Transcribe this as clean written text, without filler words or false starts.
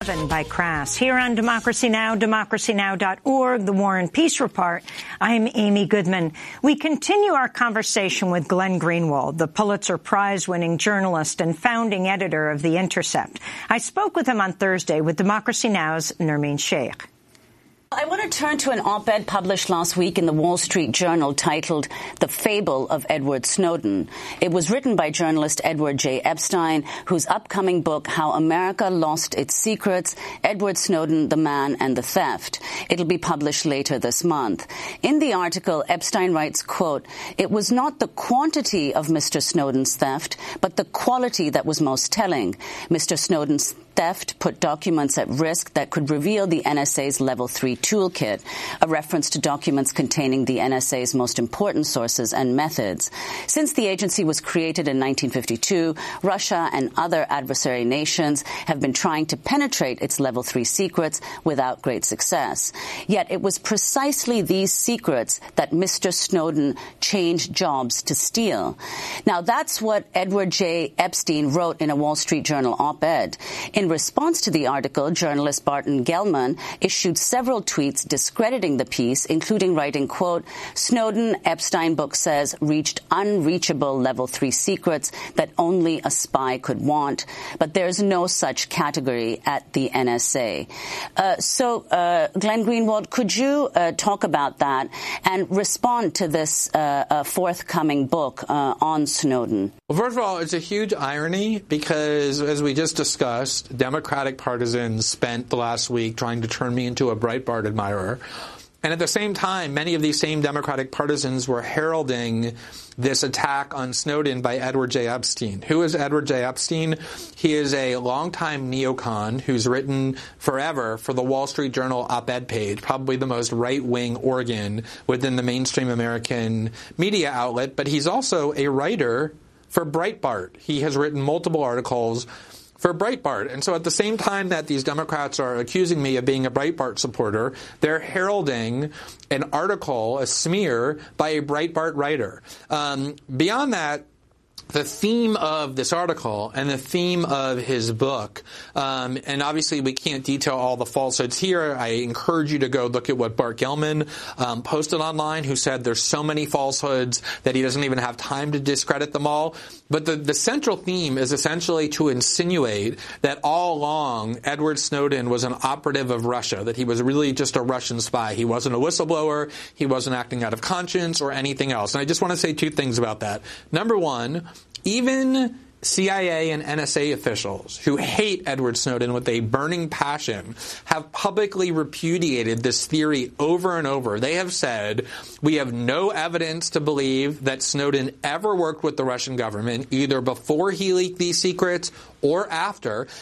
11 by Crass. Here on Democracy Now!, democracynow.org, The War and Peace Report, I'm Amy Goodman. We continue our conversation with Glenn Greenwald, the Pulitzer Prize-winning journalist and founding editor of The Intercept. I spoke with him on Thursday with Democracy Now!'s Nermeen Sheikh. I want to turn to an op-ed published last week in the Wall Street Journal titled The Fable of Edward Snowden. It was written by journalist Edward J. Epstein, whose upcoming book, How America Lost Its Secrets, Edward Snowden, the Man and the Theft. It'll be published later this month. In the article, Epstein writes, quote, "It was not the quantity of Mr. Snowden's theft, but the quality that was most telling. Mr. Snowden's theft put documents at risk that could reveal the NSA's Level 3 toolkit, a reference to documents containing the NSA's most important sources and methods. Since the agency was created in 1952, Russia and other adversary nations have been trying to penetrate its Level 3 secrets without great success. Yet it was precisely these secrets that Mr. Snowden changed jobs to steal." Now, that's what Edward J. Epstein wrote in a Wall Street Journal op-ed. In response to the article, journalist Barton Gellman issued several tweets discrediting the piece, including writing, quote, "Snowden, Epstein book says, reached unreachable Level 3 secrets that only a spy could want, but there's no such category at the NSA." So, Glenn Greenwald, could you talk about that and respond to this forthcoming book on Snowden? Well, first of all, it's a huge irony because, as we just discussed, Democratic partisans spent the last week trying to turn me into a Breitbart admirer. And at the same time, many of these same Democratic partisans were heralding this attack on Snowden by Edward J. Epstein. Who is Edward J. Epstein? He is a longtime neocon who's written forever for the Wall Street Journal op-ed page, probably the most right-wing organ within the mainstream American media outlet. But he's also a writer for Breitbart. He has written multiple articles for Breitbart. And so at the same time that these Democrats are accusing me of being a Breitbart supporter, they're heralding an article, a smear, by a Breitbart writer. Beyond that, the theme of this article and the theme of his book, and obviously we can't detail all the falsehoods here. I encourage you to go look at what Bart Gellman posted online, who said there's so many falsehoods that he doesn't even have time to discredit them all. But the central theme is essentially to insinuate that all along Edward Snowden was an operative of Russia, that he was really just a Russian spy. He wasn't a whistleblower, he wasn't acting out of conscience or anything else. And I just want to say two things about that. Number one, even CIA and NSA officials who hate Edward Snowden with a burning passion have publicly repudiated this theory over and over. They have said, we have no evidence to believe that Snowden ever worked with the Russian government, either before he leaked these secrets or after.